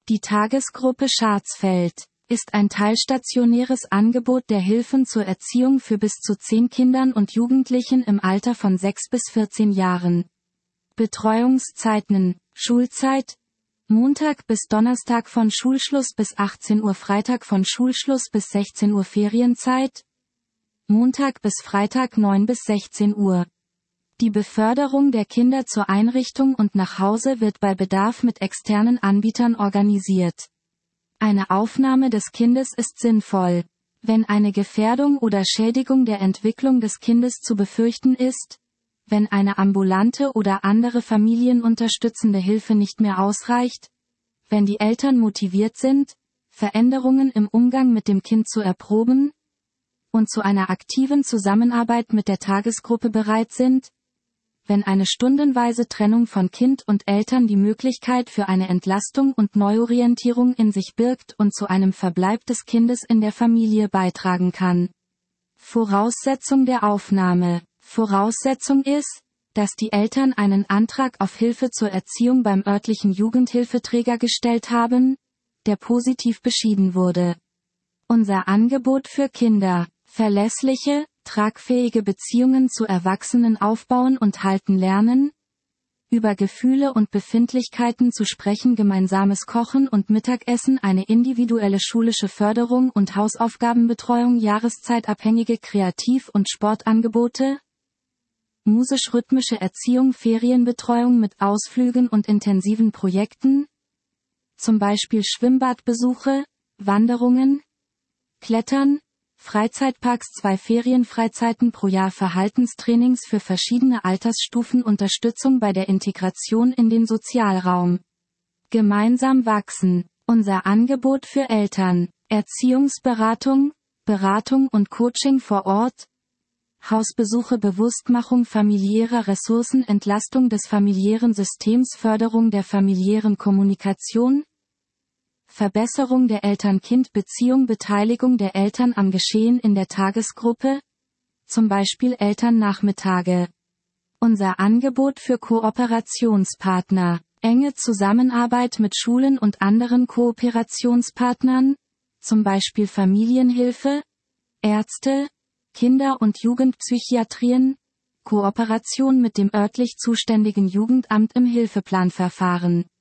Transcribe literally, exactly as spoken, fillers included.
Die Tagesgruppe Scharzfeld ist ein teilstationäres Angebot der Hilfen zur Erziehung für bis zu zehn Kindern und Jugendlichen im Alter von sechs bis vierzehn Jahren. Betreuungszeiten: Schulzeit Montag bis Donnerstag von Schulschluss bis achtzehn Uhr, Freitag von Schulschluss bis sechzehn Uhr, Ferienzeit Montag bis Freitag neun bis sechzehn Uhr. Die Beförderung der Kinder zur Einrichtung und nach Hause wird bei Bedarf mit externen Anbietern organisiert. Eine Aufnahme des Kindes ist sinnvoll, wenn eine Gefährdung oder Schädigung der Entwicklung des Kindes zu befürchten ist, wenn eine ambulante oder andere familienunterstützende Hilfe nicht mehr ausreicht, wenn die Eltern motiviert sind, Veränderungen im Umgang mit dem Kind zu erproben und zu einer aktiven Zusammenarbeit mit der Tagesgruppe bereit sind, wenn eine stundenweise Trennung von Kind und Eltern die Möglichkeit für eine Entlastung und Neuorientierung in sich birgt und zu einem Verbleib des Kindes in der Familie beitragen kann. Voraussetzung der Aufnahme: Voraussetzung ist, dass die Eltern einen Antrag auf Hilfe zur Erziehung beim örtlichen Jugendhilfeträger gestellt haben, der positiv beschieden wurde. Unser Angebot für Kinder: verlässliche, tragfähige Beziehungen zu Erwachsenen aufbauen und halten lernen, über Gefühle und Befindlichkeiten zu sprechen, gemeinsames Kochen und Mittagessen, eine individuelle schulische Förderung und Hausaufgabenbetreuung, jahreszeitabhängige Kreativ- und Sportangebote, musisch-rhythmische Erziehung, Ferienbetreuung mit Ausflügen und intensiven Projekten, zum Beispiel Schwimmbadbesuche, Wanderungen, Klettern, Freizeitparks, zwei Ferienfreizeiten pro Jahr, Verhaltenstrainings für verschiedene Altersstufen, Unterstützung bei der Integration in den Sozialraum. Gemeinsam wachsen. Unser Angebot für Eltern: Erziehungsberatung, Beratung und Coaching vor Ort, Hausbesuche, Bewusstmachung familiärer Ressourcen, Entlastung des familiären Systems, Förderung der familiären Kommunikation, Verbesserung der Eltern-Kind-Beziehung, Beteiligung der Eltern am Geschehen in der Tagesgruppe, zum Beispiel Elternnachmittage. Unser Angebot für Kooperationspartner: enge Zusammenarbeit mit Schulen und anderen Kooperationspartnern, zum Beispiel Familienhilfe, Ärzte, Kinder- und Jugendpsychiatrien, Kooperation mit dem örtlich zuständigen Jugendamt im Hilfeplanverfahren.